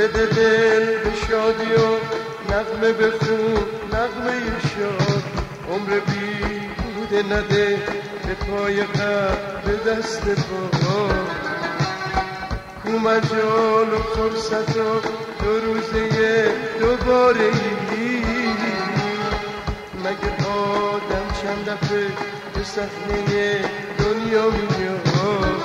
بده دل به شادی و نغمه بخون نغمه شاد، عمر بی بوده نده به پای غم به دست پا. کو مجال و فرصت و دو روزه دوباره ای، مگه آدم چند دفعه به صحنه دنیا میاد،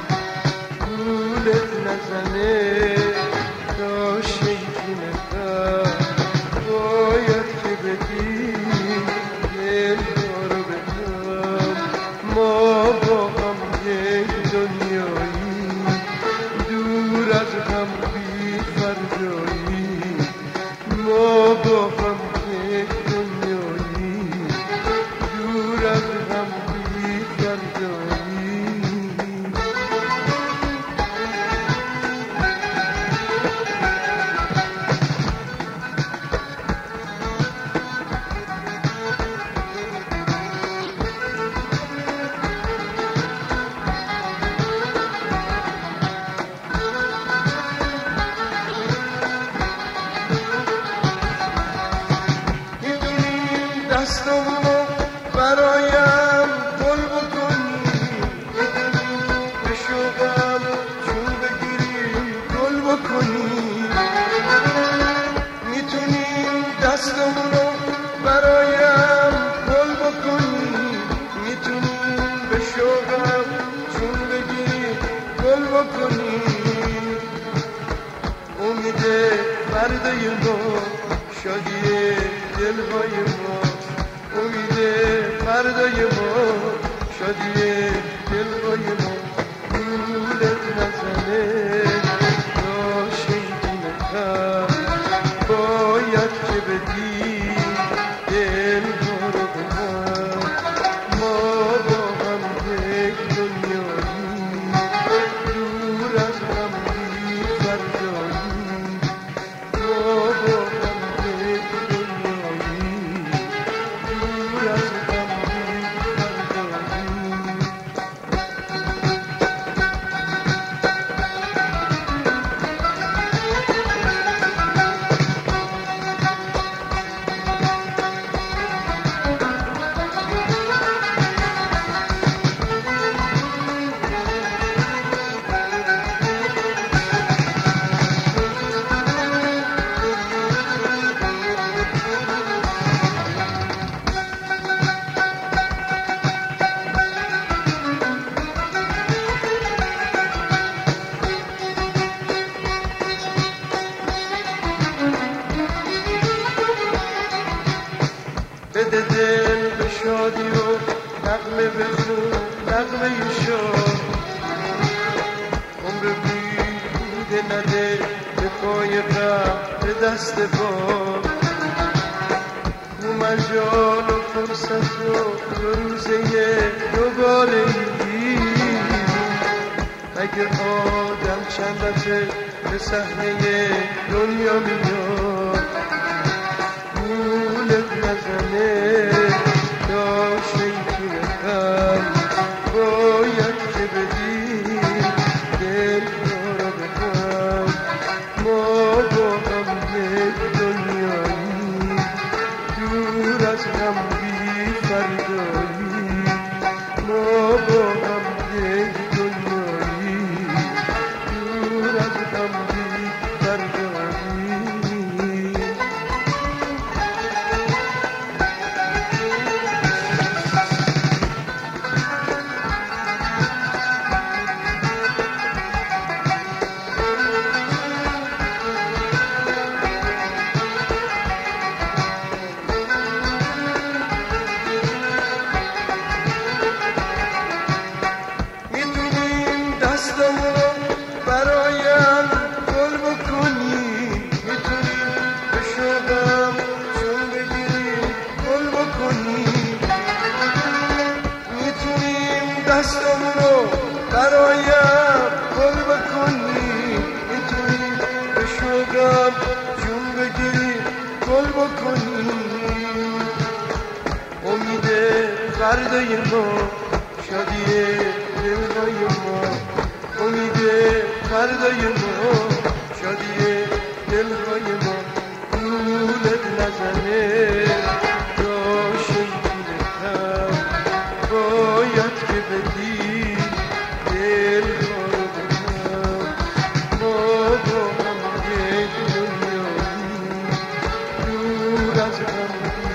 گولت نزنه تا شیطی نکن، باید که بدی دل رو بدم. ما با هم یک دنیایی، دور از هم بی فردایی. ما با هم یک دنیایی، دور از هم بی فردایی. دستمونو برایم گل بکنی، میدونی به شوقم چون بگیری گل بکنی. میتونی دستمونو برایم گل بکنی، میتونی به شوقم چون بگیری گل بکنی. امید فردای ما، شادی دلهای ما، امید فردای ما، شادی دلهای ما. گولت نزنه تا شیطی نکن، باید که بدی دل رو به من. ما با هم یک دنیایی، دور از هم بی فردایی. ما با هم یک دنیایی، دور از هم بی فردایی. بده دل به شادی و نغمه بخون نغمه شاد، عمر بی بوده نده به پای غم به دست پا. کو مجال و فرصت و دو روزه دوباره ای، مگه آدم چند دفعه به صحنه دنیا میاد، گولت نزنه تا شیطی نکن، باید که بدی دل رو بدم. ما با هم یک دنیایی، دور از هم بی فردایی. ما با هم یک دنیایی، دور از هم بی فردایی. دستمونو برایم گل بکنی، میتونی به شوقم چون بگیری گل بکنی. میتونیم دستمونو برایم گل بکنی، میتونی به شوقم چون بگیری گل بکنی. امید فردای ما، شادی دلهای ما، امید فردای ما، شادی دلهای ما گولت نزنه جاشون توی خم باید که بدی دلها رو به هم ما با هم یک دنیایی دور از هم